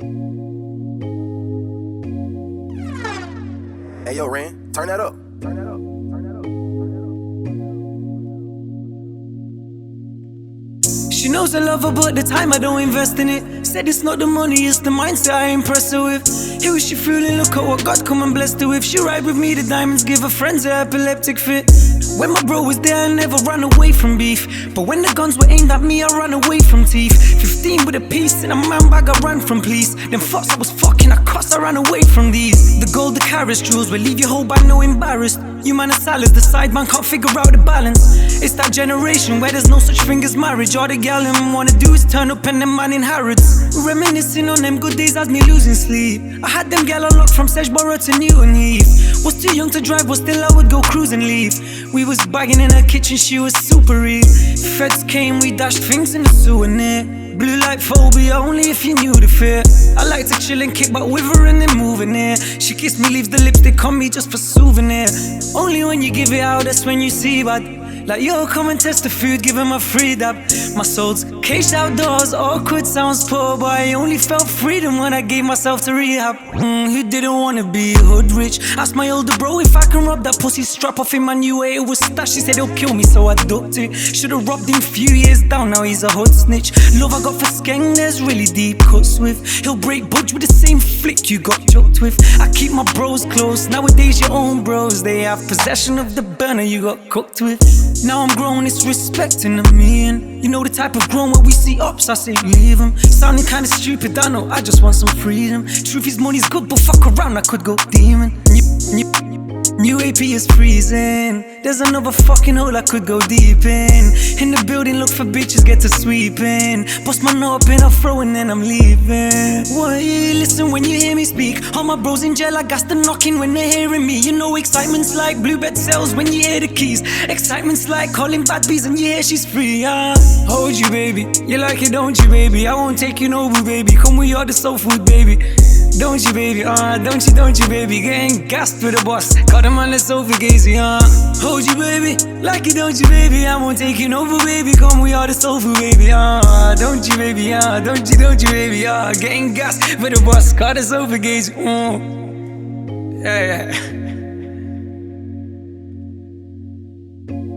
Hey yo, Ren, turn that up. She knows I love her, but the time I don't invest in it. Said it's not the money, it's the mindset I impress her with. Here she feeling, look at what God come and blessed her with. She ride with me, the diamonds give her friends an epileptic fit. When my bro was there, I never ran away from beef. But when the guns were aimed at me, I ran away from teeth. 15 with a piece, in a man bag I ran from police. Them fucks I was fucking, I cuss, I ran away from these. The gold, the carats, jewels will leave you whole by no embarrassed. You man are salads, the side man can't figure out the balance. It's that generation where there's no such thing as marriage. All the gal them wanna do is turn up and them man inherits. Reminiscing on them good days has me losing sleep. I had them gal unlocked from Sedgeborough to Newton Heath. Was too young to drive, but still I would go cruise and leave. We was bagging in her kitchen, she was super real. Feds came, we dashed things in the sewer near. Blue light phobia, only if you knew the fear. I like to chill and kick back with her and then move in here. She kissed me, leaves the lipstick on me just for souvenir. Only when you give it out, that's when you see bad. Like yo, come and test the food, give him a free dab. My soul's caged outdoors, awkward sounds poor, but I only felt freedom when I gave myself to rehab. Who didn't wanna be hood rich? Asked my older bro if I can rub that pussy strap off him. I knew where it was stashed, he said he'll kill me, so I ducked it. Should've robbed him few years down, now he's a hood snitch. Love I got for Skeng, there's really deep cuts with. He'll break budge with the same flick you got choked with. I keep my bros close, nowadays your own bros, they have possession of the burner you got cooked with. Now I'm grown, it's respecting a million. You know the type of grown where we see ups, I say leave them. Sounding kinda stupid, I know, I just want some freedom. Truth is money's good, but fuck around, I could go demon. New AP is freezing. There's another fucking hole I could go deep in the building, look for bitches, get to sweeping. Bust my nut up and I throw and then I'm leaving. Why you listen when you hear me speak? All my bros in jail, I got the knocking when they're hearing me. You know excitement's like bluebird cells when you hear the keys. Excitement's like calling bad bees and you hear she's free. Hold you, baby. You like it, don't you, baby? I won't take you over, baby. Come with you, the soul food, baby. Don't you, baby? Don't you, baby? Getting gassed with the boss. Got him on the sofa, gazy, Hold you, baby. Like it, don't you, baby? I won't take you over, baby. Come, we are the soul food, baby, Don't you, baby, don't you, baby, Getting gassed with the boss. Got the sofa, gazy, Yeah.